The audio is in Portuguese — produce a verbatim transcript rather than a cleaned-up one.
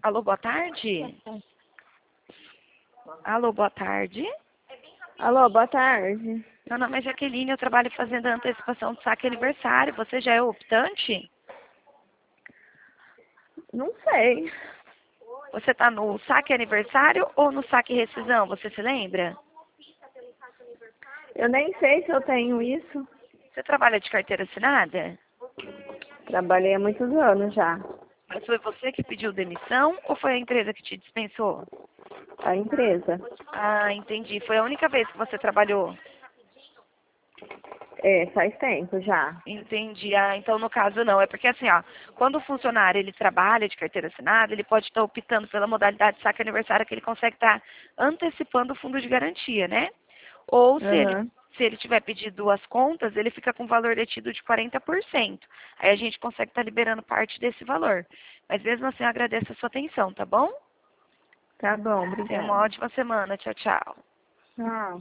Alô, boa tarde? Alô, boa tarde. Alô, boa tarde. Meu nome é Jaqueline, eu trabalho fazendo a antecipação do saque aniversário. Você já é optante? Não sei. Você está no saque aniversário ou no saque rescisão? Você se lembra? Eu nem sei se eu tenho isso. Você trabalha de carteira assinada? Trabalhei há muitos anos já. Mas foi você que pediu demissão ou foi a empresa que te dispensou? A empresa. Ah, entendi. Foi a única vez que você trabalhou? É, faz tempo já. Entendi. Ah, então no caso não. É porque assim, ó, quando o funcionário ele trabalha de carteira assinada, ele pode estar optando pela modalidade de saque aniversário que ele consegue estar antecipando o fundo de garantia, né? Ou se ele, Uhum. se ele tiver pedido as contas, ele fica com o valor detido de quarenta por cento. Aí a gente consegue estar liberando parte desse valor. Mas mesmo assim eu agradeço a sua atenção, tá bom? Tá bom, Tenha uma obrigada. ótima semana. Tchau, tchau. Tchau.